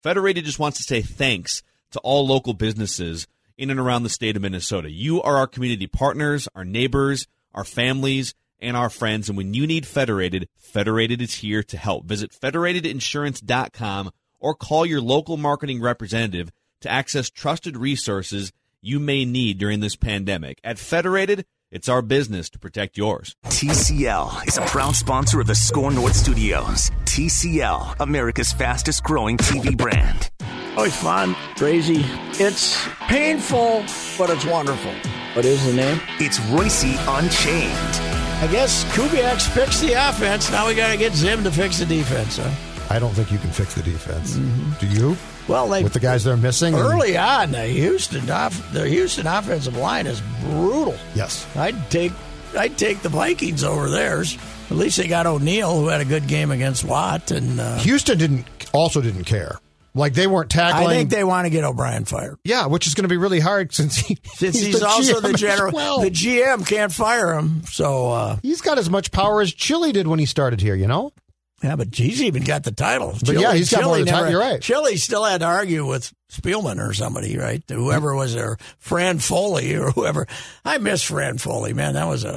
Federated just wants to say thanks to all local businesses in and around the state of Minnesota. You are our community partners, our neighbors, our families, and our friends. And when you need Federated, Federated is here to help. Visit federatedinsurance.com or call your local marketing representative to access trusted resources you may need during this pandemic. At Federated, it's our business to protect yours. TCL is a proud sponsor of the Score North Studios. TCL, America's fastest growing TV brand. Oh, it's fun, crazy. It's painful, but it's wonderful. What is the name? It's Royce Unchained. I guess Kubiak's fixed the offense. Now we got to get Zim to fix the defense, huh? I don't think you can fix the defense. Mm-hmm. Do you? Well, with the guys they're missing? Early on, the Houston offensive line is brutal. Yes. I'd take the Vikings over theirs. At least they got O'Neal, who had a good game against Watt. And Houston didn't care. Like, they weren't tackling. I think they want to get O'Brien fired. Yeah, which is going to be really hard since he's also GM the general. well. The GM can't fire him, so he's got as much power as Chili did when he started here. You know. Yeah, but he's even got the title. But Chili, he's got more time. You're right. Chili still had to argue with Spielman or somebody, right? Whoever was there, Fran Foley or whoever. I miss Fran Foley, man. That was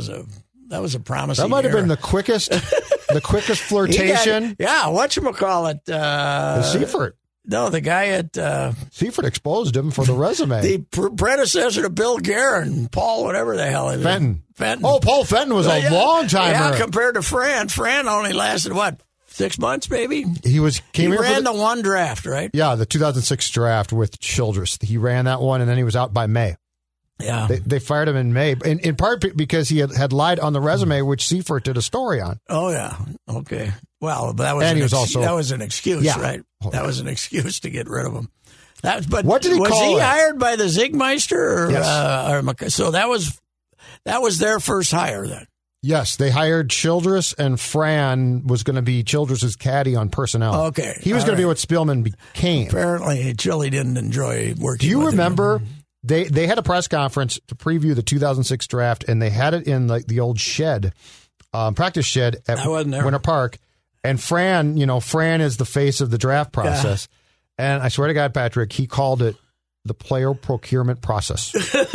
a promising. That might have been the quickest flirtation. Whatchamacallit? Seifert. No, the guy at Seifert exposed him for the resume. The predecessor to Bill Guerin, Paul, whatever the hell he was. Fenton. Fenton. Oh, Paul Fenton was a long timer. Yeah, compared to Fran. Fran only lasted, 6 months, maybe? He ran the one draft, right? Yeah, the 2006 draft with Childress. He ran that one, and then he was out by May. Yeah. They fired him in May, in part because he had lied on the resume, which Seifert did a story on. Oh, yeah. Okay. Well, that was an excuse, yeah. Right? Oh, that was an excuse to get rid of him. But what did he was call he it? hired by the Zigmeister? Yes. So that was their first hire then? Yes, they hired Childress, and Fran was going to be Childress's caddy on personnel. Okay. He was going to be what Spielman became. Apparently, Chili didn't enjoy working Do you with remember... him. They had a press conference to preview the 2006 draft, and they had it in the old shed, practice shed at Winter Park. And Fran is the face of the draft process. Yeah. And I swear to God, Patrick, he called it the player procurement process.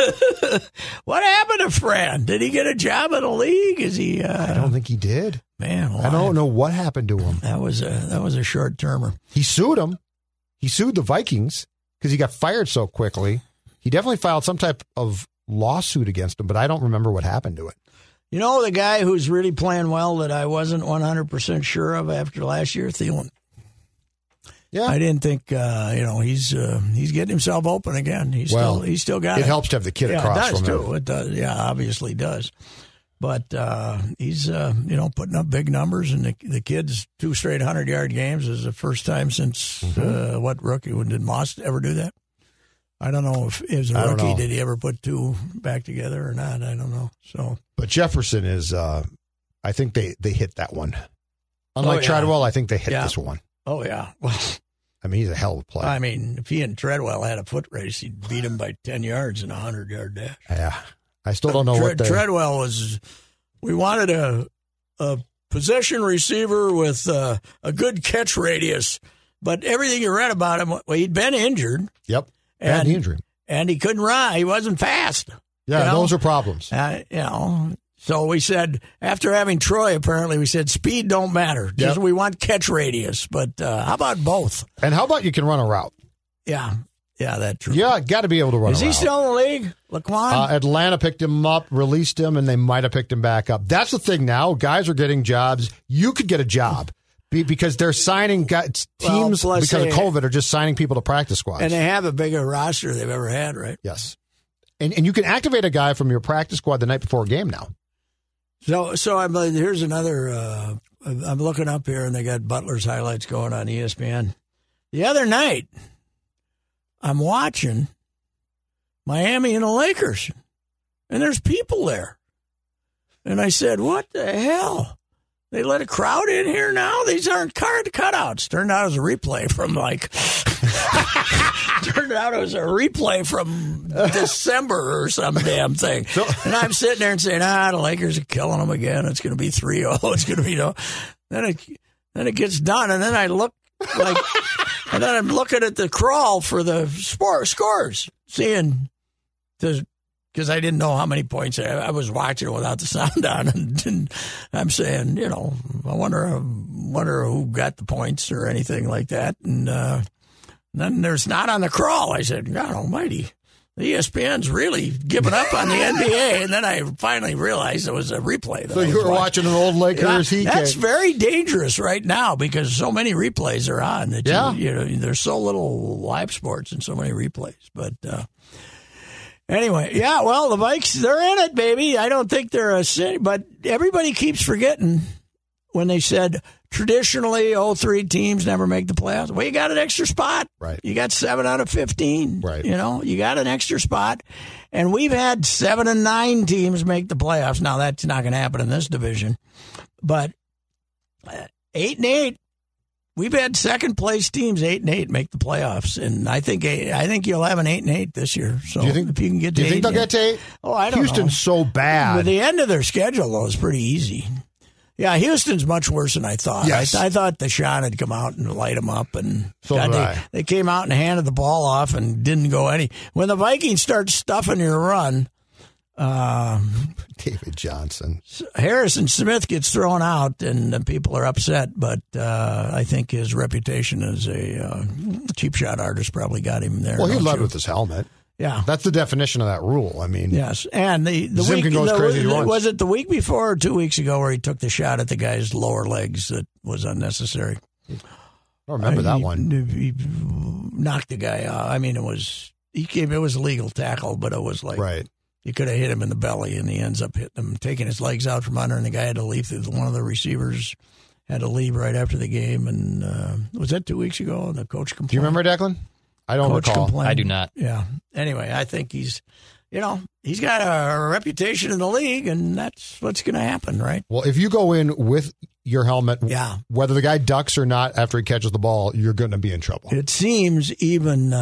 What happened to Fran? Did he get a job in the league? Is he? I don't think he did. Man, I don't know what happened to him. That was a short termer. He sued him. He sued the Vikings because he got fired so quickly. He definitely filed some type of lawsuit against him, but I don't remember what happened to it. You know, the guy who's really playing well that I wasn't 100% sure of after last year, Thielen. Yeah, I didn't think he's getting himself open again. He's still got it. It helps to have the kid across from him. It does. Yeah, obviously does. But he's putting up big numbers, and the kid's 2 straight 100-yard games is the first time since rookie? Did Moss ever do that? I don't know if as a rookie did he ever put 2 back together or not. I don't know. So, but Jefferson is. I think they hit that one. Unlike Treadwell, I think they hit this one. Oh yeah. Well, I mean, he's a hell of a player. I mean, if he and Treadwell had a foot race, he'd beat him by 10 yards in a 100-yard dash. Yeah, I still don't know what Treadwell was. We wanted a possession receiver with a good catch radius, but everything you read about him, he'd been injured. Yep. Bad injury. And he couldn't run. He wasn't fast. Yeah, those are problems. So we said, after having Troy, apparently, we said, speed don't matter. Just we want catch radius. But how about both? And how about you can run a route? Yeah. Yeah, that's true. Yeah, got to be able to run a route. Is he still in the league, Laquan? Atlanta picked him up, released him, and they might have picked him back up. That's the thing now. Guys are getting jobs. You could get a job. Because they're signing teams because of COVID are just signing people to practice squads. And they have a bigger roster they've ever had, right? Yes. And you can activate a guy from your practice squad the night before a game now. So here's another, I'm looking up here and they got Butler's highlights going on ESPN. The other night, I'm watching Miami and the Lakers, and there's people there. And I said, what the hell? They let a crowd in here now? These aren't card cutouts. Turned out it was a replay from December or some damn thing. And I'm sitting there and saying, the Lakers are killing them again. It's going to be 3-0. It's going to be Then it gets done, and then I look like And then I'm looking at the crawl for the scores, seeing because I didn't know how many points. I was watching without the sound on, and I'm saying, I wonder who got the points or anything like that. And then there's not on the crawl. I said, God Almighty, the ESPN's really giving up on the NBA. And then I finally realized it was a replay. So you were watching an old Lakers Heat game. That's very dangerous right now because so many replays are on. That there's so little live sports and so many replays. But anyway, well, the Vikes, they're in it, baby. I don't think they're a city, but everybody keeps forgetting when they said traditionally 3 teams never make the playoffs. Well, you got an extra spot. Right. You got 7 out of 15. Right. You got an extra spot. And we've had 7 and 9 teams make the playoffs. Now, that's not going to happen in this division. But 8 and 8. We've had second-place teams 8 and 8 make the playoffs, and I think you'll have an 8 and 8 this year. So do you think, if you can get, do you think they'll get to 8? Oh, I don't know. Houston's so bad. But the end of their schedule though is pretty easy. Yeah, Houston's much worse than I thought. Yes. I thought Deshaun had come out and light them up, and so they came out and handed the ball off and didn't go any. When the Vikings start stuffing your run. David Johnson. Harrison Smith gets thrown out, and people are upset, but I think his reputation as a cheap shot artist probably got him there. Well, he led with his helmet. Yeah. That's the definition of that rule. I mean, yes. And the Zim week, can go as crazy as he wants. Was it the week before or 2 weeks ago where he took the shot at the guy's lower legs that was unnecessary? I don't remember that one. He knocked the guy out. I mean, it was a legal tackle, but it was like. Right. You could have hit him in the belly, and he ends up hitting him, taking his legs out from under, and the guy had to leave. One of the receivers had to leave right after the game. And was that 2 weeks ago? And the coach complained. Do you remember, Declan? I don't recall. Complained. I do not. Yeah. Anyway, I think he's got a reputation in the league, and that's what's going to happen, right? Well, if you go in with your helmet, yeah, whether the guy ducks or not after he catches the ball, you're going to be in trouble. It seems even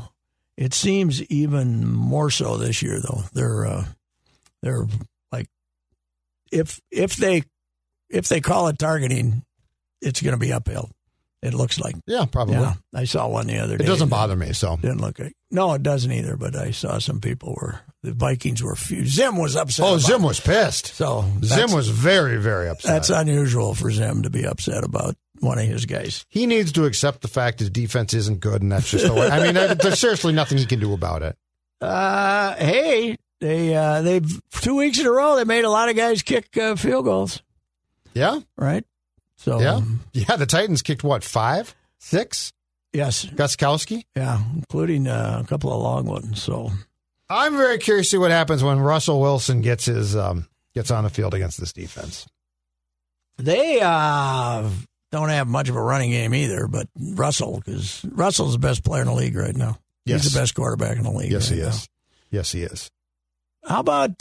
more so this year, though. They're like, if they call it targeting, it's going to be uphill. It looks like. Yeah, probably. Yeah, I saw one the other day. It doesn't bother me, so. Didn't look like. No, it doesn't either, but I saw some people the Vikings were Zim was upset. Oh, Zim was pissed. So Zim was very, very upset. That's unusual for Zim to be upset about one of his guys. He needs to accept the fact his defense isn't good, and that's just the way. I mean, there's seriously nothing he can do about it. Hey, they 2 weeks in a row they made a lot of guys kick field goals. Yeah. Right. So yeah. The Titans kicked what, 5, 6? Yes. Gostkowski. Yeah, including a couple of long ones. So I'm very curious to see what happens when Russell Wilson gets on the field against this defense. They don't have much of a running game either, but because Russell's the best player in the league right now. Yes. He's the best quarterback in the league. Yes, right he is. Now. Yes, he is. How about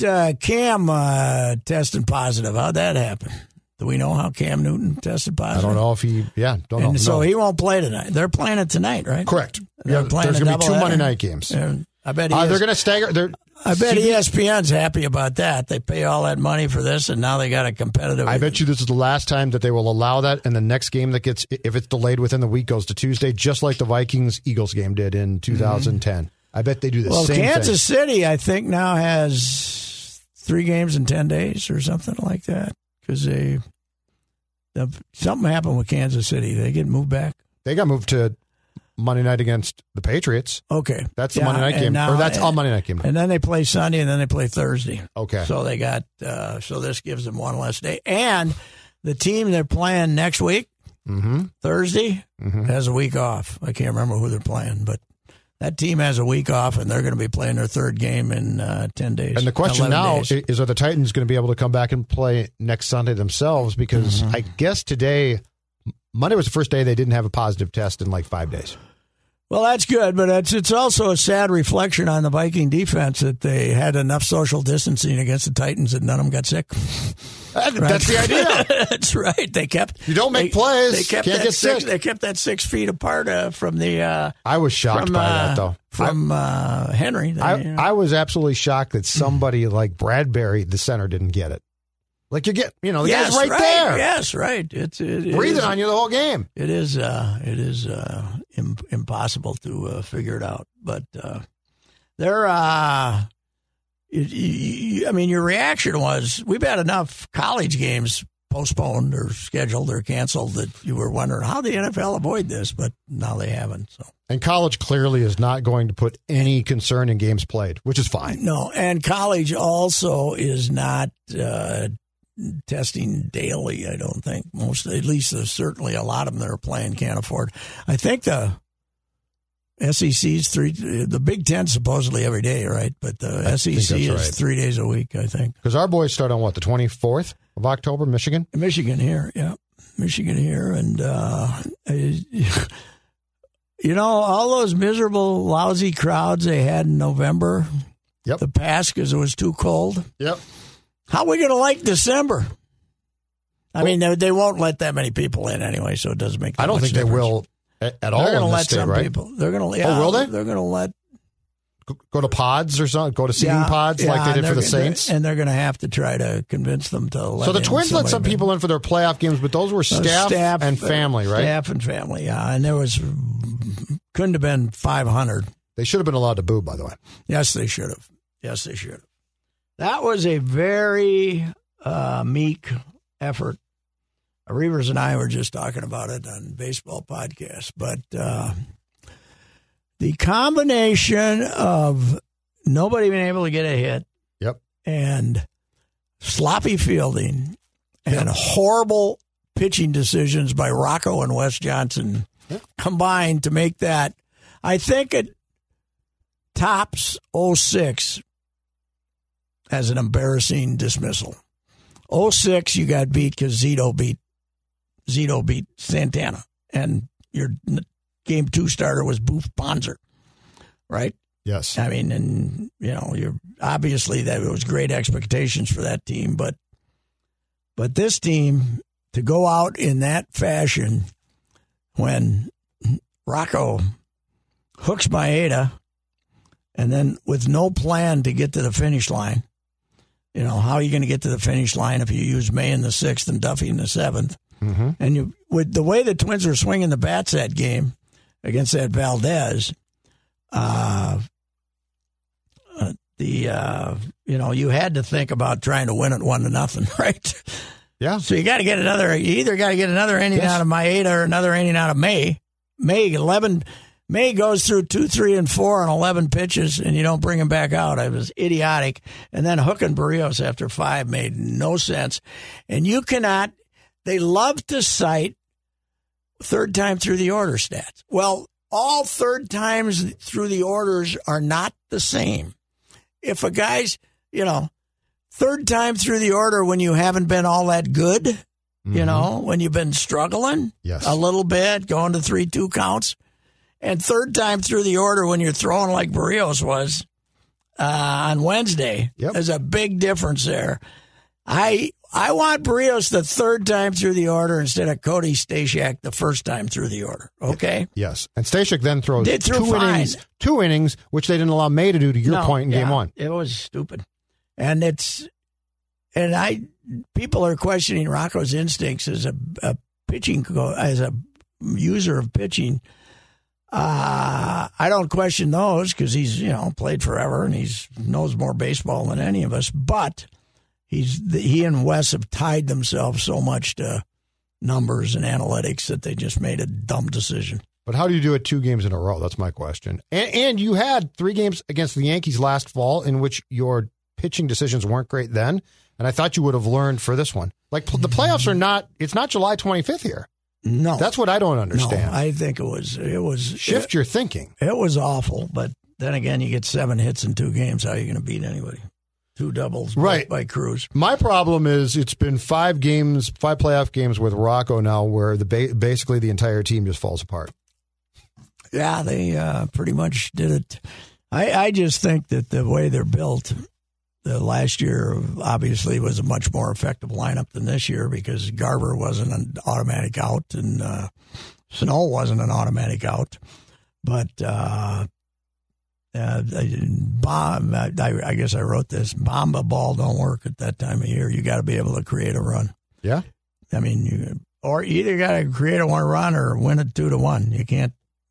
Cam testing positive? How'd that happen? Do we know how Cam Newton tested positive? I don't know if don't know. So he won't play tonight. They're playing it tonight, right? Correct. They're playing there's going to be 2 Monday night games. And I bet they're going to stagger. I bet ESPN's happy about that. They pay all that money for this, and now they got a competitive. I bet you this is the last time that they will allow that, and the next game that gets, if it's delayed within the week, goes to Tuesday, just like the Vikings-Eagles game did in 2010. I bet they do the same thing. Well, Kansas City, I think, now has 3 games in 10 days or something like that, because something happened with Kansas City. They get moved back. They got moved to Monday night against the Patriots. Okay. That's the Monday night game. Or that's all Monday night game. And then they play Sunday, and then they play Thursday. Okay. So they got so this gives them one less day. And the team they're playing next week, Thursday, has a week off. I can't remember who they're playing, but that team has a week off, and they're going to be playing their 3rd game in 10 days. And the question now is, are the Titans going to be able to come back and play next Sunday themselves? Because I guess Monday was the first day they didn't have a positive test in like 5 days. Well, that's good, but it's also a sad reflection on the Viking defense that they had enough social distancing against the Titans that none of them got sick. Right? That's the idea. That's right. They kept. You don't make plays. They can't get sick. They kept that 6 feet apart from the. I was shocked by that, though. From Henry. I was absolutely shocked that somebody like Bradbury, the center, didn't get it. Like the guy's right there. Yes, right. It breathing on you the whole game. It is impossible to figure it out. But I mean, your reaction was, we've had enough college games postponed or scheduled or canceled that you were wondering how the NFL avoid this, but now they haven't. So, and college clearly is not going to put any concern in games played, which is fine. No, and college also is not testing daily. I don't think at least there's certainly a lot of them that are playing can't afford. I think the SEC's the Big Ten supposedly every day, right? But the SEC is 3 days a week, I think. Because our boys start on the 24th of October, Michigan? Michigan here, yeah. Michigan here. And, all those miserable, lousy crowds they had in November, the past because it was too cold. Yep. How are we going to like December? I mean, they won't let that many people in anyway, so it doesn't make that I don't much think difference. they will at all. They're going to let state, some right? people. They're going to. Yeah, will they? They're going to let. Go to pods or something? Go to seating pods like they did for the Saints? And they're going to have to try to convince them to let So the Twins let some people in for their playoff games, but those were staff and family, right? Staff and family, yeah. And couldn't have been 500. They should have been allowed to boo, by the way. Yes, they should have. That was a very meek effort. Reavers and I were just talking about it on Baseball Podcast, but the combination of nobody being able to get a hit, and sloppy fielding, and horrible pitching decisions by Rocco and Wes Johnson combined to make that, I think it tops 06 as an embarrassing dismissal. 06, you got beat because Zito beat Santana, and your Game 2 starter was Boof Bonser, right? Yes. I mean, and you're obviously that was great expectations for that team, but this team to go out in that fashion when Rocco hooks Maeda, and then with no plan to get to the finish line. How are you going to get to the finish line if you use May in the 6th and Duffy in the 7th? Mm-hmm. And with the way the Twins were swinging the bats that game against that Valdez, you had to think about trying to win it 1-0, right? Yeah. So you either got to get another inning out of Maeda or another inning out of May. May goes through 2, 3, and 4 on 11 pitches, and you don't bring him back out. It was idiotic. And then hooking Barrios after 5 made no sense. And you cannot. They love to cite third time through the order stats. Well, all third times through the orders are not the same. If a guy's, third time through the order when you haven't been all that good, when you've been struggling a little bit, going to 3-2 counts, and third time through the order when you're throwing like Barrios was on Wednesday, there's a big difference there. I want Barrios the third time through the order instead of Cody Stashak the first time through the order. Okay? Yes. And Stashak then throws two innings, which they didn't allow May to do, to your point in game 1. It was stupid. And people are questioning Rocco's instincts as a pitching as a user of pitching. I don't question those because he's played forever and he knows more baseball than any of us. But he and Wes have tied themselves so much to numbers and analytics that they just made a dumb decision. But how do you do it 2 games in a row? That's my question. And you had 3 games against the Yankees last fall in which your pitching decisions weren't great then, and I thought you would have learned for this one. Like the playoffs are not. It's not July 25th here. No, that's what I don't understand. No, I think it was shift your thinking. It was awful, but then again, you get 7 hits in 2 games. How are you going to beat anybody? 2 doubles, right, by Cruz. My problem is it's been 5 playoff games with Rocco now, where basically the entire team just falls apart. Yeah, they pretty much did it. I just think that the way they're built, the last year obviously was a much more effective lineup than this year because Garver wasn't an automatic out and Sano wasn't an automatic out. But I guess I wrote this. Bomba ball don't work at that time of year. You got to be able to create a run. Yeah. I mean, you either got to create a 1 run or win it 2-1. You can't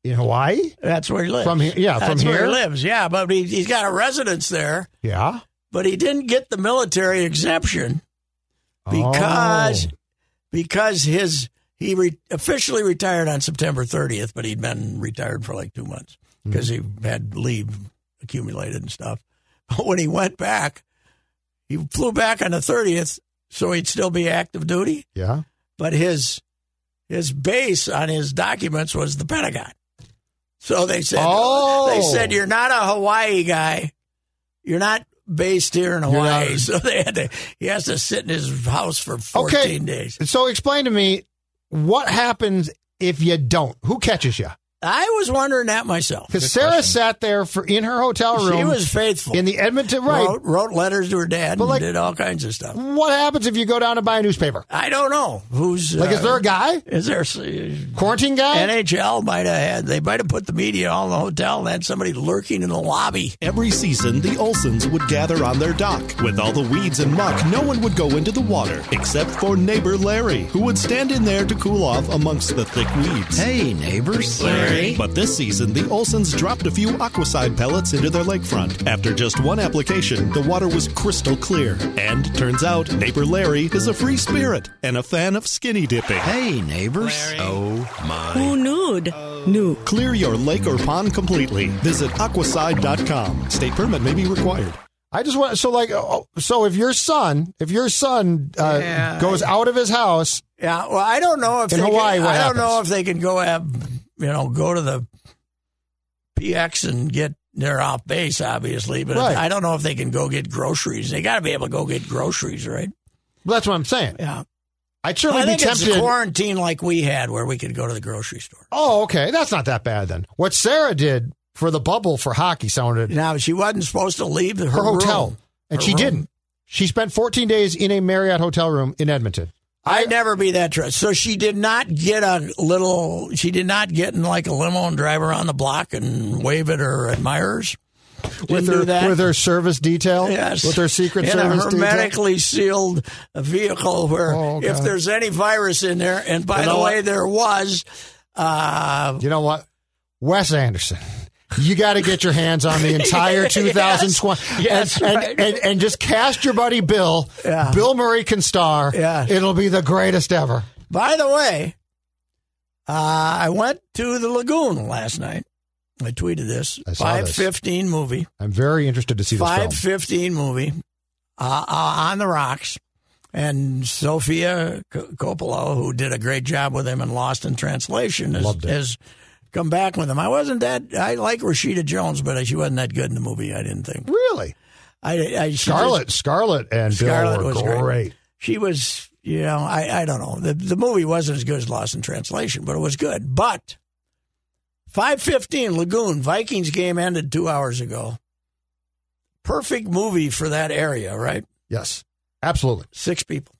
In Hawaii? That's where he lives. From here? Yeah, That's from here? where he lives, yeah. But he's got a residence there. Yeah. But he didn't get the military exemption because he officially retired on September 30th, but he'd been retired for like 2 months because he had leave accumulated and stuff. But when he went back, he flew back on the 30th, so he'd still be active duty. Yeah. But his base on his documents was the Pentagon. So they said, you're not a Hawaii guy. You're not based here in Hawaii. So he has to sit in his house for 14 days. So explain to me, what happens if you don't? Who catches you? I was wondering that myself. Because Sarah sat there in her hotel room. She was faithful. In the Edmonton, right. Wrote letters to her dad and did all kinds of stuff. What happens if you go down to buy a newspaper? I don't know. Who's is there a guy? Is there quarantine guy? NHL might have had. They might have put the media all in the hotel and had somebody lurking in the lobby. Every season, the Olsons would gather on their dock. With all the weeds and muck, no one would go into the water except for neighbor Larry, who would stand in there to cool off amongst the thick weeds. Hey, neighbors. Larry. But this season, the Olsons dropped a few Aquacide pellets into their lakefront. After just one application, the water was crystal clear. And turns out, neighbor Larry is a free spirit and a fan of skinny dipping. Hey, neighbors. Larry. Oh, my. Who knew? New. Clear your lake or pond completely. Visit aquacide.com. State permit may be required. I just want so if your son goes out of his house, well, I don't know if in Hawaii, I don't know if they can go to the PX and get they're off base, obviously, but right. I don't know if they can go get groceries. They got to be able to go get groceries, right? Well, that's what I'm saying. Yeah. I'd certainly be tempted. It's quarantine like we had, where we could go to the grocery store. Oh, okay, that's not that bad then. What Sarah did for the bubble for hockey sounded. Now, she wasn't supposed to leave her hotel, room. And she didn't. She spent 14 days in a Marriott hotel room in Edmonton. I'd never be that trust. So she did not get she did not get in like a limo and drive around the block and wave at her admirers. With her service detail? Yes. With her secret in service detail? In a hermetically sealed vehicle where if there's any virus in there, and by the way, there was. You know what? Wes Anderson. You got to get your hands on the entire 2020. Yes, and just cast your buddy Bill. Yeah. Bill Murray can star. Yeah. It'll be the greatest ever. By the way, I went to the lagoon last night. I tweeted this. 5:15 movie. I'm very interested to see this film. 5:15 movie on the rocks. And Sofia Coppola, who did a great job with him in Lost in Translation, has come back with him. I like Rashida Jones, but she wasn't that good in the movie, I didn't think. Really? Scarlett and Bill were great. She was, I don't know. The movie wasn't as good as Lost in Translation, but it was good. But 5:15 Lagoon, Vikings game ended 2 hours ago. Perfect movie for that area, right? Yes, absolutely. 6 people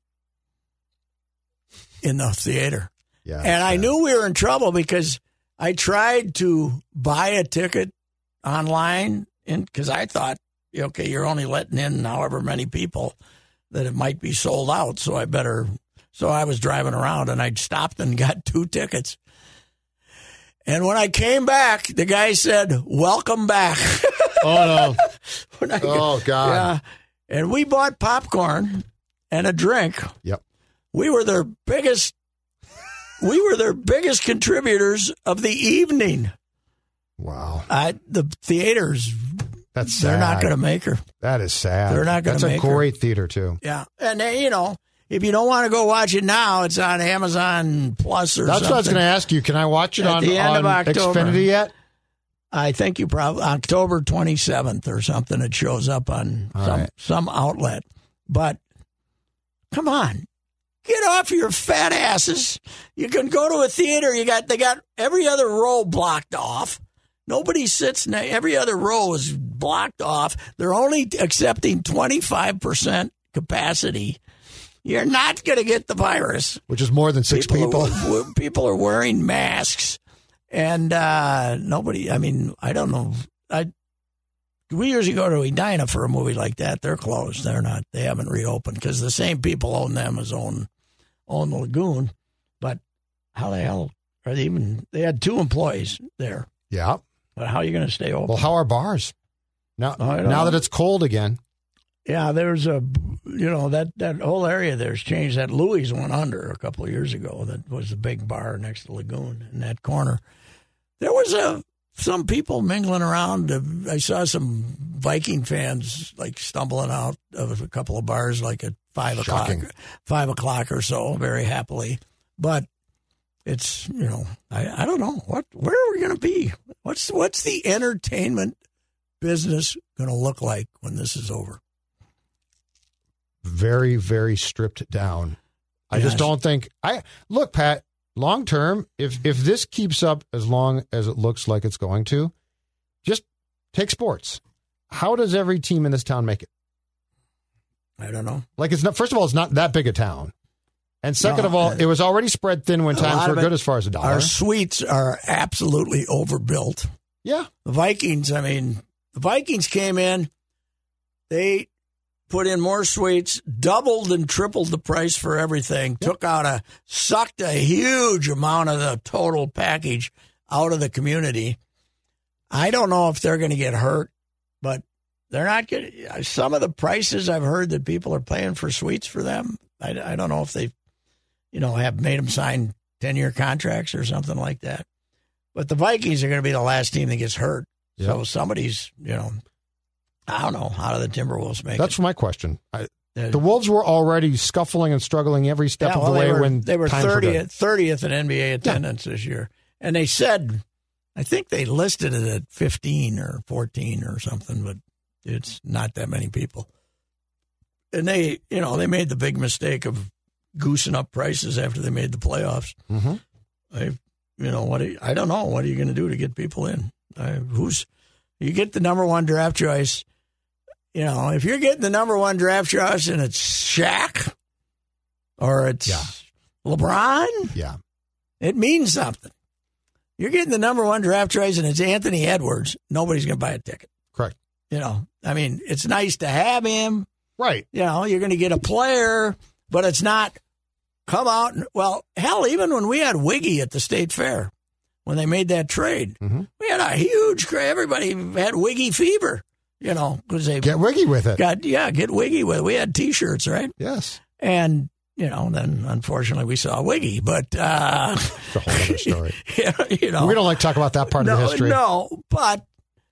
in the theater. Yeah, and I knew we were in trouble because I tried to buy a ticket online because I thought, okay, you're only letting in however many people that it might be sold out. So I was driving around and I stopped and got 2 tickets. And when I came back, the guy said, "Welcome back." Oh, no. Oh, God. Yeah. And we bought popcorn and a drink. Yep. We were their biggest contributors of the evening. Wow. The theaters, that's sad. They're not going to make her. That is sad. They're not going to make her. That's a great theater, too. Yeah. And, if you don't want to go watch it now, it's on Amazon Plus or something. That's what I was going to ask you. Can I watch it on Xfinity yet? I think you probably October 27th or something. It shows up on some outlet. But come on, get off your fat asses. You can go to a theater. They got every other row blocked off. Nobody sits. Every other row is blocked off. They're only accepting 25% capacity. You're not going to get the virus. Which is more than 6 people. People are wearing masks. And nobody, I don't know. We usually go to Edina for a movie like that. They're closed. They haven't reopened because the same people own them as own the lagoon. But how the hell Or they had 2 employees there. Yeah. But how are you going to stay open? Well, how are bars? Now that it's cold again. Yeah, there's that whole area there's changed. That Louis went under a couple of years ago. That was the big bar next to the Lagoon in that corner. There was some people mingling around. I saw some Viking fans like stumbling out of a couple of bars like at 5 o'clock or so, very happily. But it's, I don't know. Where are we going to be? What's the entertainment business going to look like when this is over? Very, very stripped down. I just don't think look, Pat, long term, if this keeps up as long as it looks like it's going to, just take sports. How does every team in this town make it? I don't know. Like, it's not, first of all, it's not that big a town. And second of all, it was already spread thin when times were good as far as $1. Our suites are absolutely overbuilt. Yeah. The Vikings came in, they put in more suites, doubled and tripled the price for everything, sucked a huge amount of the total package out of the community. I don't know if they're going to get hurt, but they're not getting some of the prices I've heard that people are paying for suites for them. I don't know if they, have made them sign 10-year contracts or something like that. But the Vikings are going to be the last team that gets hurt. Yep. So somebody's, I don't know, how do the Timberwolves make it? That's my question. The Wolves were already scuffling and struggling every step of the way when they were 30th in NBA attendance this year. And they said, I think they listed it at 15 or 14 or something, but it's not that many people. And they made the big mistake of goosing up prices after they made the playoffs. Mm-hmm. I don't know. What are you going to do to get people in? You get the number 1 draft choice. If you're getting the number 1 draft choice and it's Shaq or it's LeBron, it means something. You're getting the number 1 draft choice and it's Anthony Edwards. Nobody's going to buy a ticket. Correct. It's nice to have him. Right. You're going to get a player, but it's not come out. Hell, even when we had Wiggy at the State Fair, when they made that trade, we had a huge crowd. Everybody had Wiggy fever, because they get Wiggy with it. Get Wiggy with it. We had T-shirts, right? Yes. And then unfortunately we saw Wiggy, but it's a whole other story. We don't like to talk about that part of the history. No, but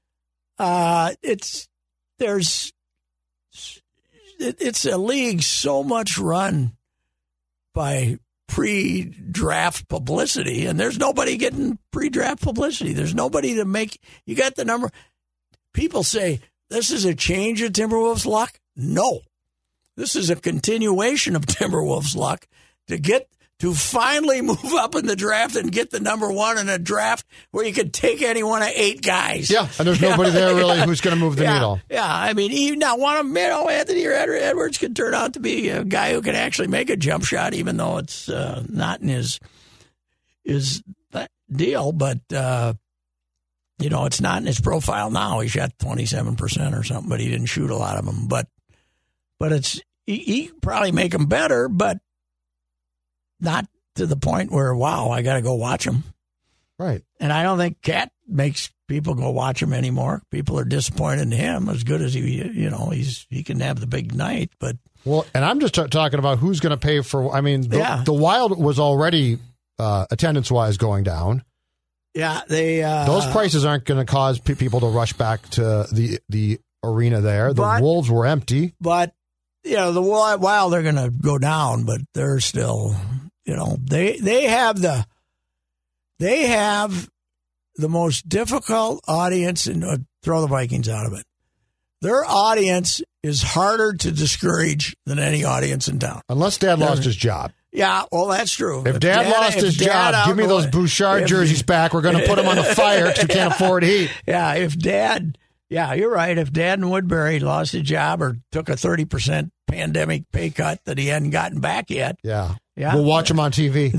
it's a league so much run by pre-draft publicity, and there's nobody getting pre-draft publicity. There's nobody to make. You got the number. People say this is a change of Timberwolves' luck. No, this is a continuation of Timberwolves' luck to finally move up in the draft and get the number 1 in a draft where you could take any one of 8 guys. Yeah, and there's nobody there really who's going to move the needle. Yeah, even now one of them, Anthony Edwards could turn out to be a guy who can actually make a jump shot, even though it's not in his deal. But it's not in his profile now. He shot 27% or something, but he didn't shoot a lot of them. But he could probably make them better, but not to the point where, wow, I got to go watch him. Right. And I don't think Cat makes people go watch him anymore. People are disappointed in him as good as he can have the big night. But and I'm just talking about who's going to pay for. The Wild was already attendance-wise going down. Yeah, those prices aren't going to cause people to rush back to the arena there. The Wolves were empty, but the Wild are going to go down, but they're still. They have the most difficult audience, and throw the Vikings out of it. Their audience is harder to discourage than any audience in town. Unless Dad lost his job. Yeah, well, that's true. If Dad lost his job, give me those Bouchard jerseys back. We're going to put them on the fire because we can't afford heat. Yeah, you're right. If Dad in Woodbury lost his job or took a 30% pandemic pay cut that he hadn't gotten back yet. Yeah. We'll watch him on TV.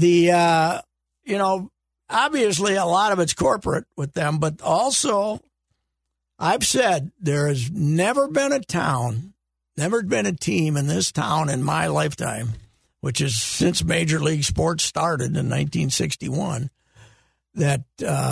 Obviously a lot of it's corporate with them, but also I've said there has never been a team in this town in my lifetime, which is since Major League Sports started in 1961, that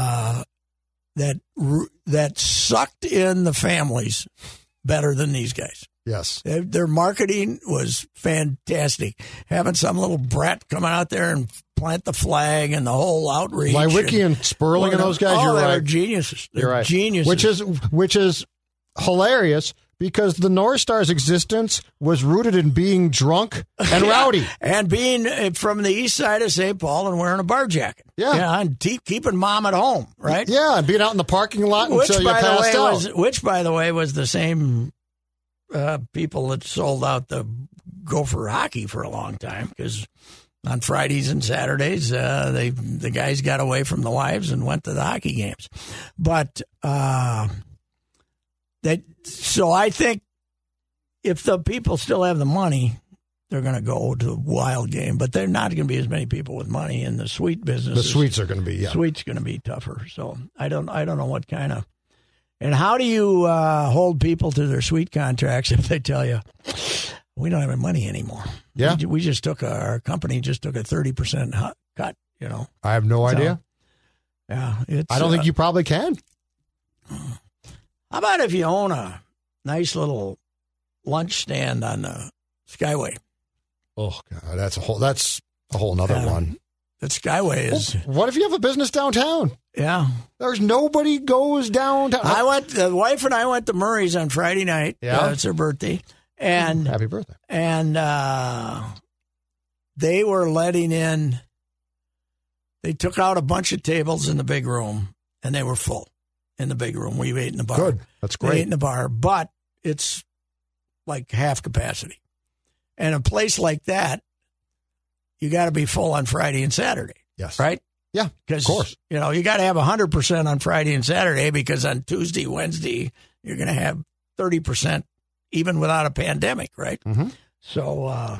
sucked in the families better than these guys. Yes. Their marketing was fantastic. Having some little brat come out there and plant the flag and the whole outreach. Lewicki and Sperling and those guys, you're right. They're geniuses. They're right. Geniuses. Which is hilarious because the North Star's existence was rooted in being drunk and rowdy. And being from the east side of St. Paul and wearing a bar jacket. Yeah. And keeping mom at home, right? Yeah, and being out in the parking lot until you passed out. Which, by the way, was the same people that sold out the Gopher hockey for a long time because on Fridays and Saturdays, the guys got away from the wives and went to the hockey games. But so I think if the people still have the money, they're going to go to a wild game. But they're not going to be as many people with money in the suite business. The suites are going to be, yeah. Suites going to be tougher. So I don't know what kind of. And how do you hold people to their suite contracts if they tell you we don't have any money anymore? Yeah, our company just took a 30% cut. I have no idea. Yeah, I don't think you probably can. How about if you own a nice little lunch stand on the Skyway? Oh God, that's a whole nother one. That Skyway is. Well, what if you have a business downtown? Yeah, there's nobody goes downtown. The wife and I went to Murray's on Friday night. Yeah, it's her birthday, and happy birthday. And they were letting in. They took out a bunch of tables in the big room, and they were full in the big room. We ate in the bar. Good, that's great. We ate in the bar, but it's like half capacity, and a place like that. You got to be full on Friday and Saturday. Yes. Right? Yeah, because, of course. You got to have 100% on Friday and Saturday because on Tuesday, Wednesday, you're going to have 30% even without a pandemic, right? Mm-hmm. So,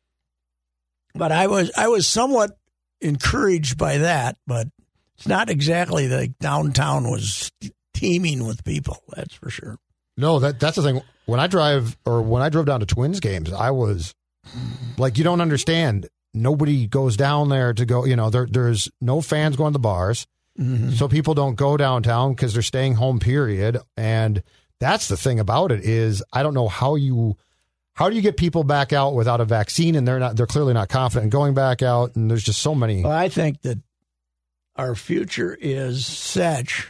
but I was somewhat encouraged by that, but it's not exactly like downtown was teeming with people, that's for sure. No, that's the thing. When I drove down to Twins games, I was like, you don't understand. Nobody goes down there to go, there's no fans going to the bars. Mm-hmm. So people don't go downtown because they're staying home, period. And that's the thing about it is I don't know how do you get people back out without a vaccine and they're clearly not confident in going back out. And there's just so many. Well, I think that our future is such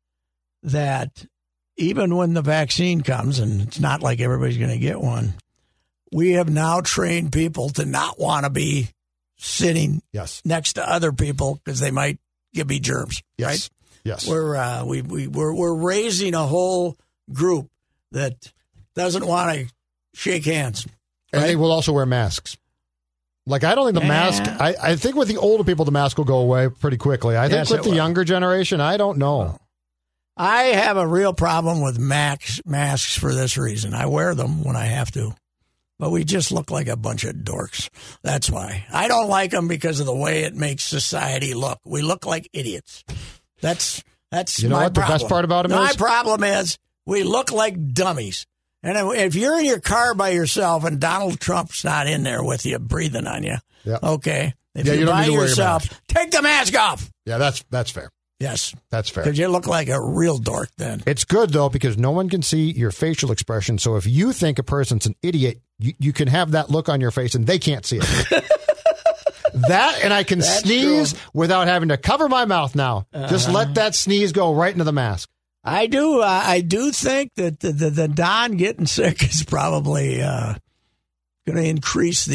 that even when the vaccine comes, and it's not like everybody's going to get one, we have now trained people to not want to be sitting next to other people because they might give me germs. Yes. Right? Yes. We're raising a whole group that doesn't want to shake hands. Right? And they will also wear masks. Like, I don't think the mask, I think with the older people, the mask will go away pretty quickly. I think with the younger generation, I don't know. Well, I have a real problem with masks for this reason. I wear them when I have to. But we just look like a bunch of dorks. That's why. I don't like them because of the way it makes society look. We look like idiots. That's my problem. The best part about them is? My problem is we look like dummies. And if you're in your car by yourself and Donald Trump's not in there with you, breathing on you, okay. If you're you don't by need to wear yourself, take the mask off. Yeah, that's fair. Yes. That's fair. Because you look like a real dork then. It's good, though, because no one can see your facial expression. So if you think a person's an idiot, you can have that look on your face and they can't see it. That, and I can sneeze without having to cover my mouth now. Just let that sneeze go right into the mask. I do think that the Don getting sick is probably going to increase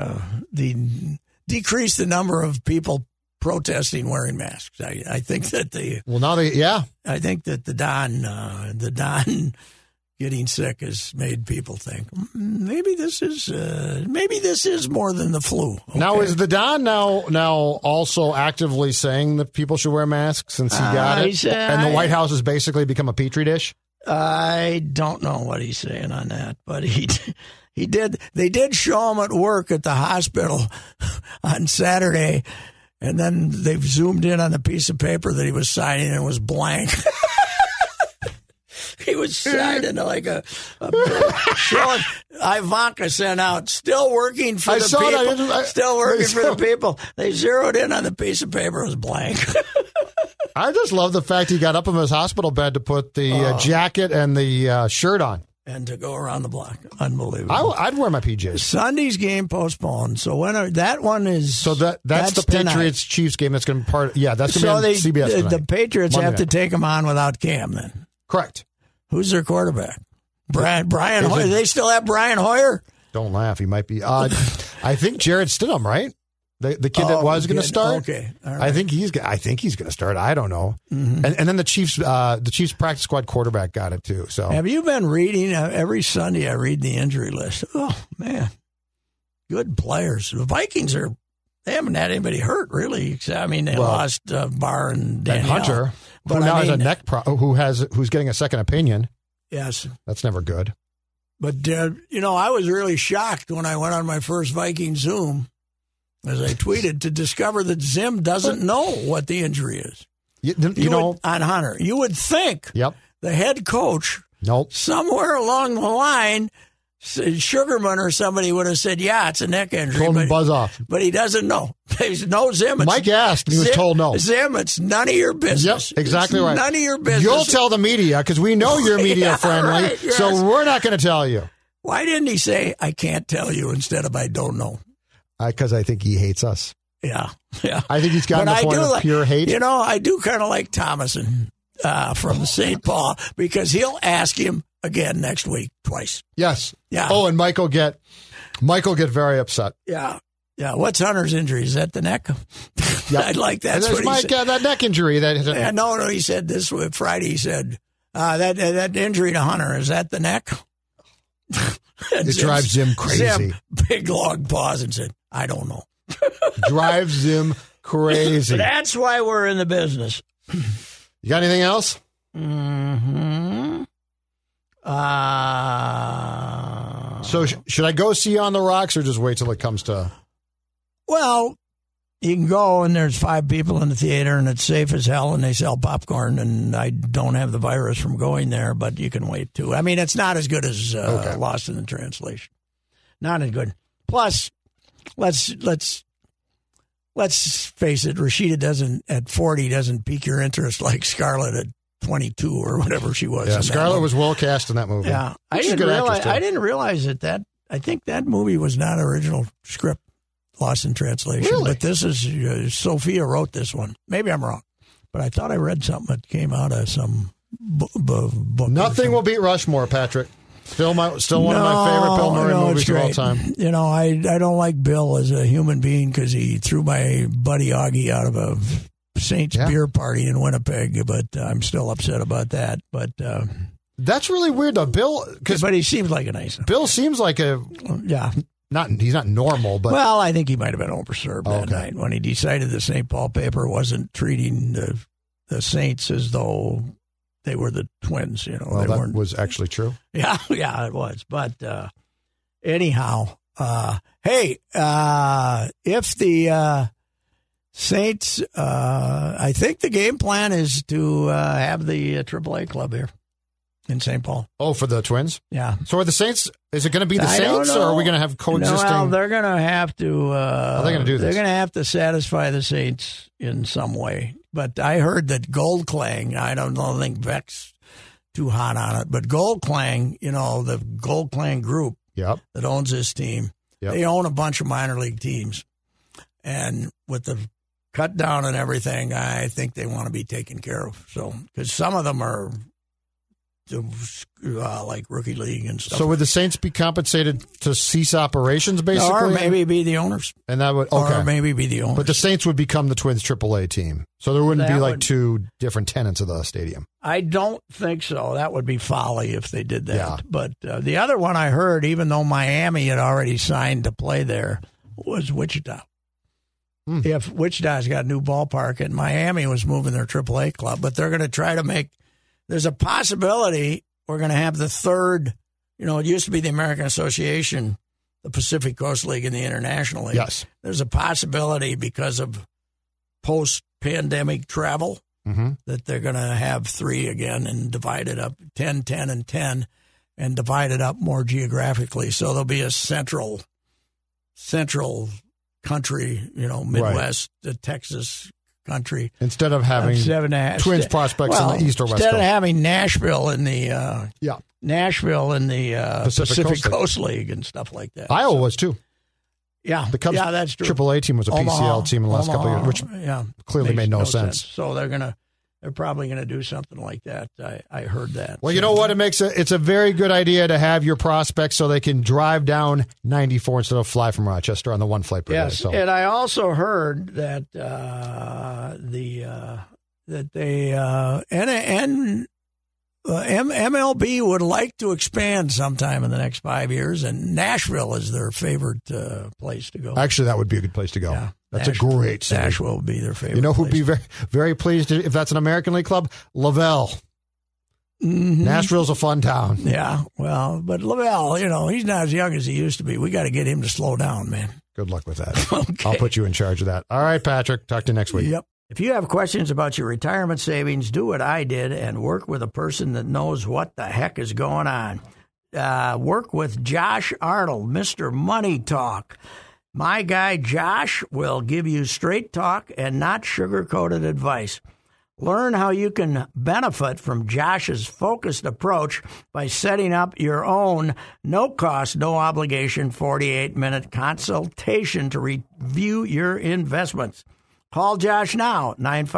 decrease the number of people protesting wearing masks. I think that I think that the Don getting sick has made people think maybe this is more than the flu. Okay? Now is the Don now also actively saying that people should wear masks since he got it, and the White House has basically become a petri dish? I don't know what he's saying on that, but he did. They did show him at work at the hospital on Saturday. And then they've zoomed in on the piece of paper that he was signing and it was blank. He was signing like a showing Ivanka sent out, still working for the people. Still working for the people. They zeroed in on the piece of paper. It was blank. I just love the fact he got up from his hospital bed to put the jacket and the shirt on. And to go around the block. Unbelievable. I'd wear my PJs. Sunday's game postponed. So that one is... So that's the Patriots-Chiefs game that's going to be part... Yeah, that's going to be on CBS tonight. The Patriots have to take them on without Cam then. Correct. Who's their quarterback? Brian Hoyer. Do they still have Brian Hoyer? Don't laugh. He might be... I think Jared Stidham, right? The kid that was going to start. Okay, all right. I think he's going to start. I don't know. Mm-hmm. And then the Chiefs practice squad quarterback got it too. So have you been reading every Sunday? I read the injury list. Oh man, good players. The Vikings they haven't had anybody hurt really. Except, they lost Barr and Danielle. Hunter, but who now has a neck who's getting a second opinion. Yes, that's never good. But I was really shocked when I went on my first Viking Zoom. As I tweeted, to discover that Zim doesn't know what the injury is. On Hunter. You would think the head coach, somewhere along the line, Sugarman or somebody would have said, yeah, it's a neck injury. Told him buzz off. But he doesn't know. There's no Zim. Mike asked, and he was told no. Zim, it's none of your business. Yep, exactly right. None of your business. You'll tell the media, because we know you're media friendly, right, yes. So we're not going to tell you. Why didn't he say, I can't tell you, instead of I don't know? Because I think he hates us. Yeah. I think he's gotten to the point of pure hate. I do kind of like Thomason from St. Paul because he'll ask him again next week twice. Yes. Yeah. Oh, and Mike will get very upset. Yeah. Yeah. What's Hunter's injury? Is that the neck? Yeah. I like that. That's what he said. That neck injury. No. He said this Friday. He said that injury to Hunter, is that the neck? It drives Zim crazy. Zim, big long pause and said, I don't know. Drives him crazy. That's why we're in the business. You got anything else? Mm-hmm. So should I go see On the Rocks or just wait till it comes to... Well, you can go and there's 5 people in the theater and it's safe as hell and they sell popcorn and I don't have the virus from going there, but you can wait too. It's not as good as Lost in the Translation. Not as good. Plus... Let's face it. Rashida at 40 doesn't pique your interest like Scarlett at 22 or whatever she was. Yeah, Scarlett was well cast in that movie. Yeah, I didn't realize that. I think that movie was not original script, Lost in Translation. Really? But this is Sophia wrote this one. Maybe I'm wrong, but I thought I read something that came out of some book. Nothing will beat Rushmore, Patrick. Still one of my favorite Bill Murray movies of all time. I don't like Bill as a human being because he threw my buddy Augie out of a Saints beer party in Winnipeg, but I'm still upset about that. But that's really weird, though. Bill, but he seems like a nice. Bill seems like he's not normal, but I think he might have been overserved that night when he decided the St. Paul paper wasn't treating the Saints as though they were the Twins, Well, that was actually true. Yeah, it was. But anyhow, if the Saints, I think the game plan is to have the AAA club here in St. Paul. Oh, for the Twins? Yeah. So are the Saints, is it going to be the Saints or are we going to have coexisting? No, they're going to have to. How are they going to do this? They're going to have to satisfy the Saints in some way. But I heard that Gold Clang, I don't think Beck's too hot on it, but Gold Clang, the Gold Clang group that owns this team, they own a bunch of minor league teams. And with the cut down and everything, I think they want to be taken care of. So, because some of them are like rookie league and stuff. So would the Saints be compensated to cease operations, basically? Or maybe be the owners. And that would Or maybe be the owners. But the Saints would become the Twins AAA team. So there wouldn't be two different tenants of the stadium. I don't think so. That would be folly if they did that. Yeah. But the other one I heard, even though Miami had already signed to play there, was Wichita. If Wichita's got a new ballpark and Miami was moving their AAA club, but they're going to try to make. There's a possibility we're going to have the third. It used to be the American Association, the Pacific Coast League, and the International League. Yes. There's a possibility because of post-pandemic travel that they're going to have 3 again and divide it up 10, 10, and 10 and divide it up more geographically. So there'll be a central country, Midwest, Texas country. Instead of having Twins prospects in the East or West Coast. Instead of having Nashville in the Pacific Coast League and stuff like that. Iowa was too. Yeah, the Cubs that's true. AAA team was a PCL team in the last couple of years, which clearly made no sense. So they're probably gonna do something like that. I heard that. Well, you know what? It's a very good idea to have your prospects so they can drive down 94 instead of fly from Rochester on the one flight per day. Yes, and I also heard that MLB would like to expand sometime in the next 5 years, and Nashville is their favorite place to go. Actually, that would be a good place to go. Yeah, that's a great city. Nashville would be their favorite. You know who'd be very, very pleased if that's an American League club? Lavelle. Mm-hmm. Nashville's a fun town. Yeah, well, but Lavelle, he's not as young as he used to be. We got to get him to slow down, man. Good luck with that. Okay. I'll put you in charge of that. All right, Patrick. Talk to you next week. Yep. If you have questions about your retirement savings, do what I did and work with a person that knows what the heck is going on. Work with Josh Arnold, Mr. Money Talk. My guy Josh will give you straight talk and not sugar-coated advice. Learn how you can benefit from Josh's focused approach by setting up your own no-cost, no-obligation 48-minute consultation to review your investments. Call Josh now,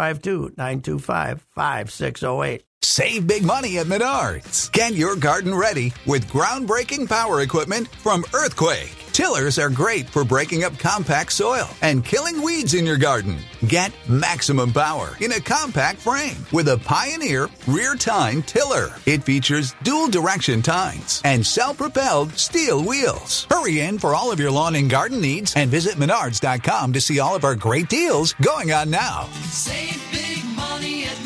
952-925-5608. Save big money at Menards. Get your garden ready with groundbreaking power equipment from Earthquake. Tillers are great for breaking up compact soil and killing weeds in your garden. Get maximum power in a compact frame with a Pioneer rear tine tiller. It features dual direction tines and self-propelled steel wheels. Hurry in for all of your lawn and garden needs and visit Menards.com to see all of our great deals going on now. Save big money at